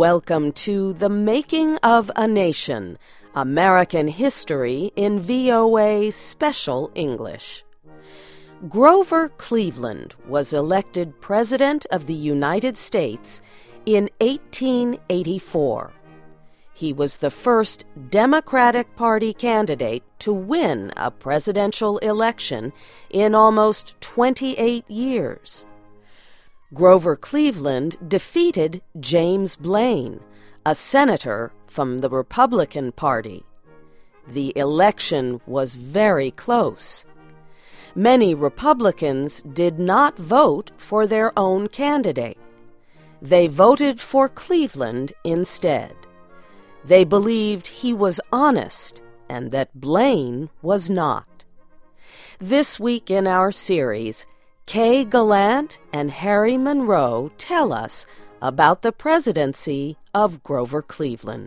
Welcome to The Making of a Nation, American History in VOA Special English. Grover Cleveland was elected President of the United States in 1884. He was the first Democratic Party candidate to win a presidential election in almost 28 years. Grover Cleveland defeated James Blaine, a senator from the Republican Party. The election was very close. Many Republicans did not vote for their own candidate. They voted for Cleveland instead. They believed he was honest and that Blaine was not. This week in our series, Kay Gallant and Harry Monroe tell us about the presidency of Grover Cleveland.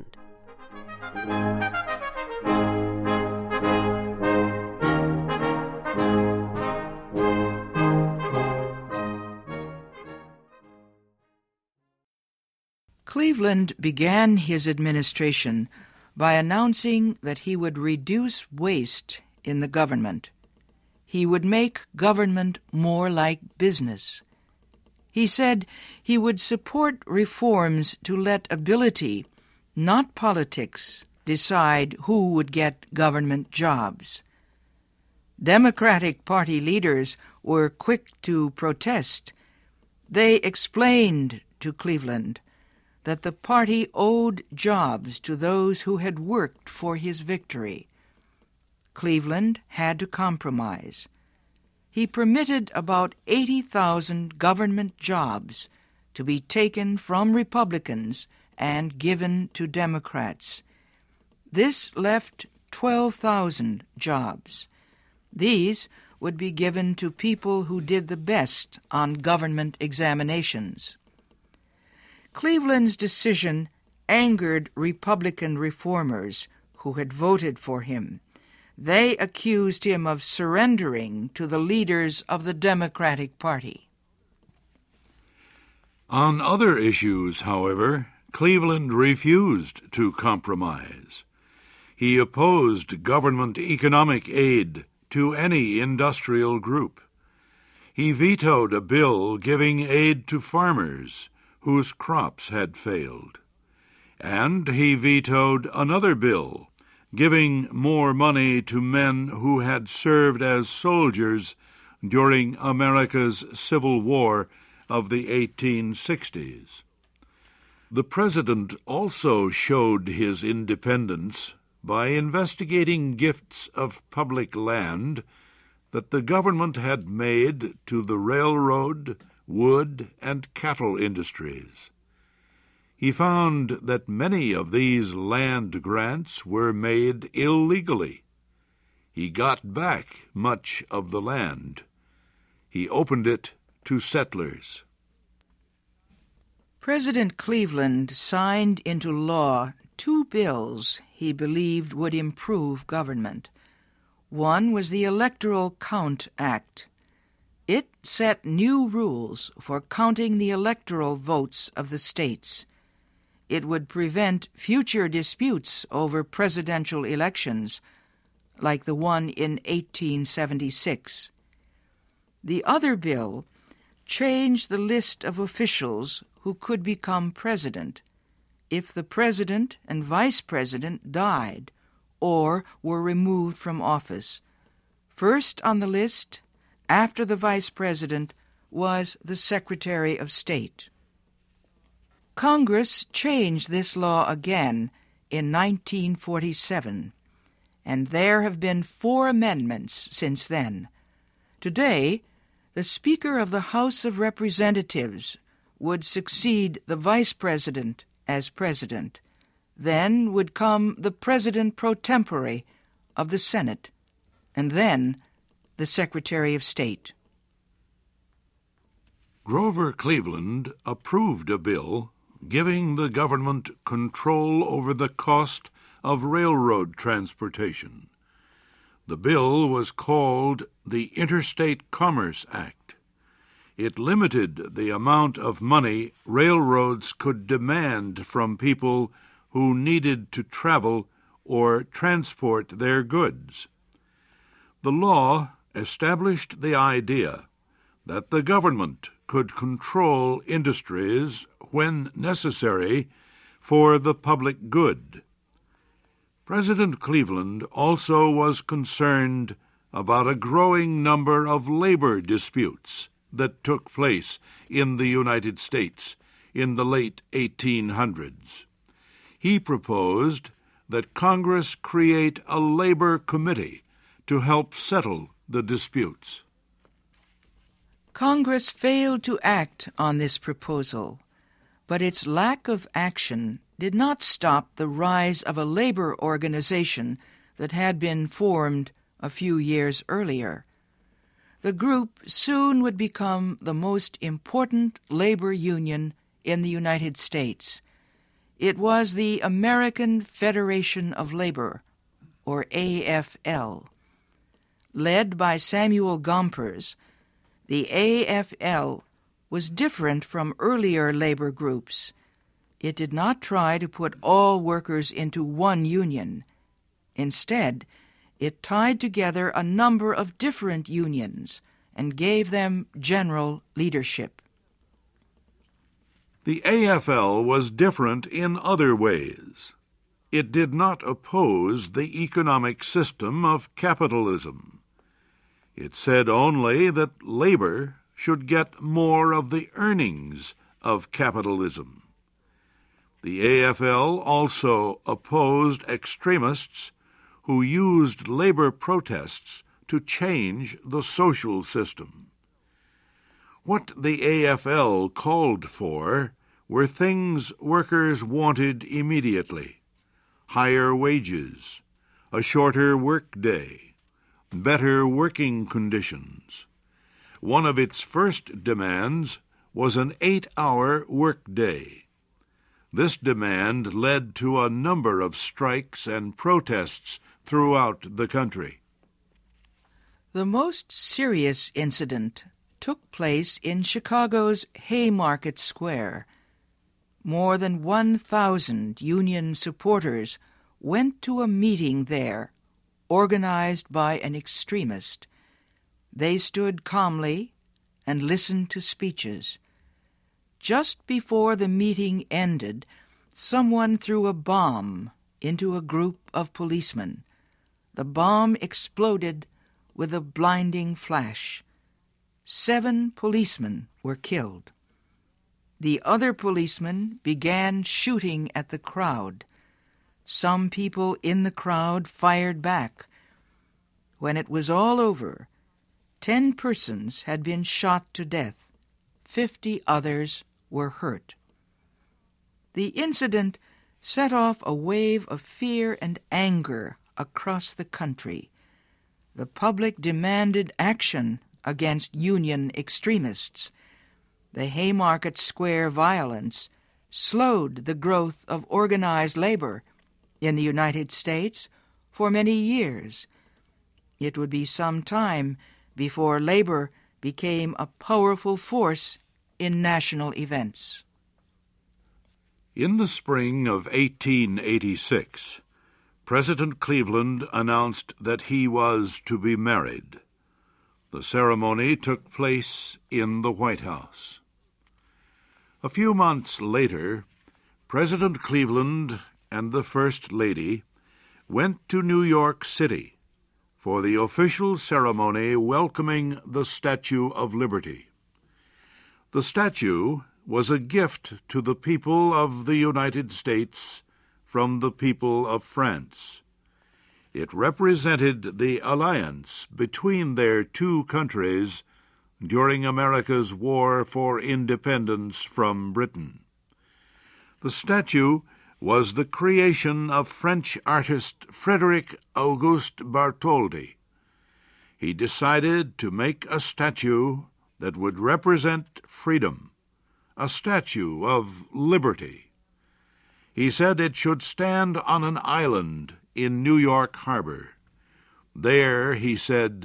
Cleveland began his administration by announcing that he would reduce waste in the government. He would make government more like business. He said he would support reforms to let ability, not politics, decide who would get government jobs. Democratic Party leaders were quick to protest. They explained to Cleveland that the party owed jobs to those who had worked for his victory. Cleveland had to compromise. He permitted about 80,000 government jobs to be taken from Republicans and given to Democrats. This left 12,000 jobs. These would be given to people who did the best on government examinations. Cleveland's decision angered Republican reformers who had voted for him. They accused him of surrendering to the leaders of the Democratic Party. On other issues, however, Cleveland refused to compromise. He opposed government economic aid to any industrial group. He vetoed a bill giving aid to farmers whose crops had failed. And he vetoed another bill giving more money to men who had served as soldiers during America's Civil War of the 1860s. The president also showed his independence by investigating gifts of public land that the government had made to the railroad, wood, and cattle industries. He found that many of these land grants were made illegally. He got back much of the land. He opened it to settlers. President Cleveland signed into law 2 bills he believed would improve government. One was the Electoral Count Act. It set new rules for counting the electoral votes of the states. It would prevent future disputes over presidential elections, like the one in 1876. The other bill changed the list of officials who could become president if the president and vice president died or were removed from office. First on the list, after the vice president, was the Secretary of State. Congress changed this law again in 1947, and there have been 4 amendments since then. Today, the Speaker of the House of Representatives would succeed the Vice President as President. Then would come the President pro tempore of the Senate, and then the Secretary of State. Grover Cleveland approved a bill giving the government control over the cost of railroad transportation. The bill was called the Interstate Commerce Act. It limited the amount of money railroads could demand from people who needed to travel or transport their goods. The law established the idea that the government could control industries when necessary for the public good. President Cleveland also was concerned about a growing number of labor disputes that took place in the United States in the late 1800s. He proposed that Congress create a labor committee to help settle the disputes. Congress failed to act on this proposal, but its lack of action did not stop the rise of a labor organization that had been formed a few years earlier. The group soon would become the most important labor union in the United States. It was the American Federation of Labor, or AFL. Led by Samuel Gompers, the AFL was different from earlier labor groups. It did not try to put all workers into one union. Instead, it tied together a number of different unions and gave them general leadership. The AFL was different in other ways. It did not oppose the economic system of capitalism. It said only that labor should get more of the earnings of capitalism. The AFL also opposed extremists who used labor protests to change the social system. What the AFL called for were things workers wanted immediately: higher wages, a shorter workday, better working conditions. One of its first demands was an 8-hour workday. This demand led to a number of strikes and protests throughout the country. The most serious incident took place in Chicago's Haymarket Square. More than 1,000 Union supporters went to a meeting there, organized by an extremist. They stood calmly and listened to speeches. Just before the meeting ended, someone threw a bomb into a group of policemen. The bomb exploded with a blinding flash. 7 policemen were killed. The other policemen began shooting at the crowd. Some people in the crowd fired back. When it was all over, 10 persons had been shot to death. 50 others were hurt. The incident set off a wave of fear and anger across the country. The public demanded action against Union extremists. The Haymarket Square violence slowed the growth of organized labor in the United States for many years. It would be some time before labor became a powerful force in national events. In the spring of 1886, President Cleveland announced that he was to be married. The ceremony took place in the White House. A few months later, President Cleveland and the First Lady went to New York City for the official ceremony welcoming the Statue of Liberty. The statue was a gift to the people of the United States from the people of France. It represented the alliance between their two countries during America's war for independence from Britain. The statue was the creation of French artist Frédéric Auguste Bartholdi. He decided to make a statue that would represent freedom, a statue of liberty. He said it should stand on an island in New York Harbor. There, he said,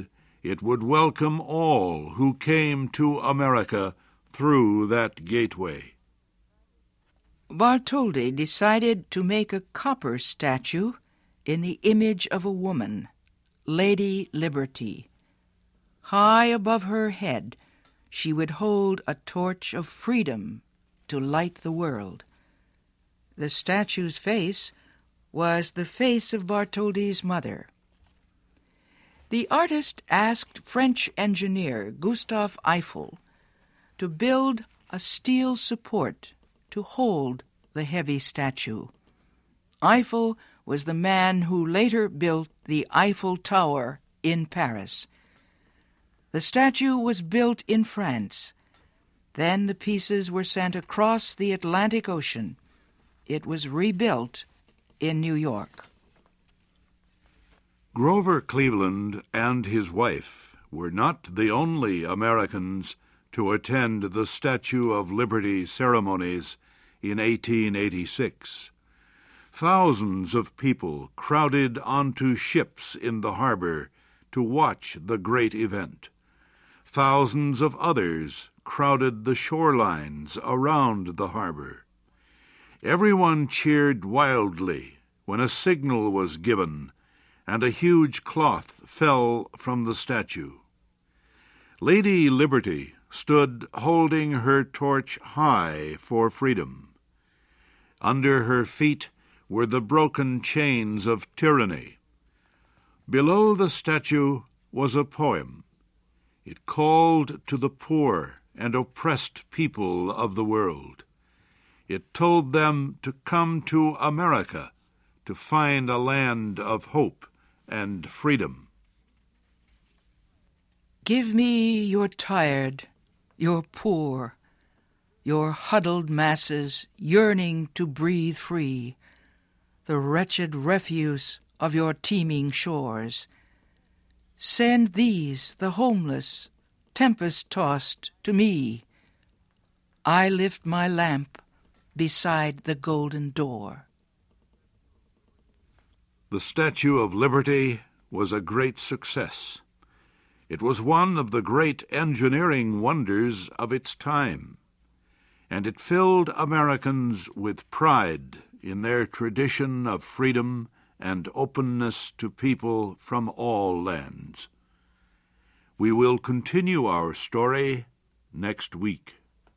It would welcome all who came to America through that gateway. Bartholdi decided to make a copper statue in the image of a woman, Lady Liberty. High above her head, she would hold a torch of freedom to light the world. The statue's face was the face of Bartholdi's mother. The artist asked French engineer Gustave Eiffel to build a steel support to hold the heavy statue. Eiffel was the man who later built the Eiffel Tower in Paris. The statue was built in France. Then the pieces were sent across the Atlantic Ocean. It was rebuilt in New York. Grover Cleveland and his wife were not the only Americans to attend the Statue of Liberty ceremonies in 1886. Thousands of people crowded onto ships in the harbor to watch the great event. Thousands of others crowded the shorelines around the harbor. Everyone cheered wildly when a signal was given and a huge cloth fell from the statue. Lady Liberty stood holding her torch high for freedom. Under her feet were the broken chains of tyranny. Below the statue was a poem. It called to the poor and oppressed people of the world. It told them to come to America to find a land of hope and freedom. Give me your tired, your poor, your huddled masses yearning to breathe free, the wretched refuse of your teeming shores. Send these, the homeless, tempest-tossed, to me. I lift my lamp beside the golden door. The Statue of Liberty was a great success. It was one of the great engineering wonders of its time, and it filled Americans with pride in their tradition of freedom and openness to people from all lands. We will continue our story next week.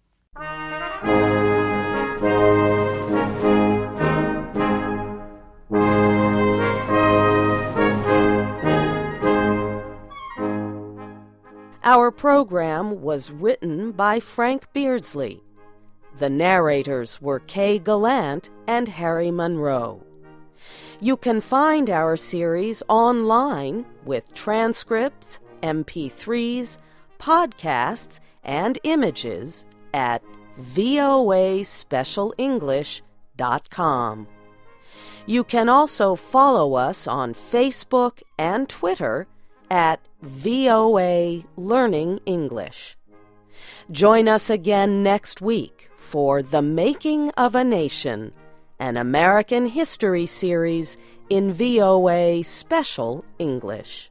Our program was written by Frank Beardsley. The narrators were Kay Gallant and Harry Monroe. You can find our series online with transcripts, MP3s, podcasts, and images at voaspecialenglish.com. You can also follow us on Facebook and Twitter at VOA Learning English. Join us again next week for The Making of a Nation, an American history series in VOA Special English.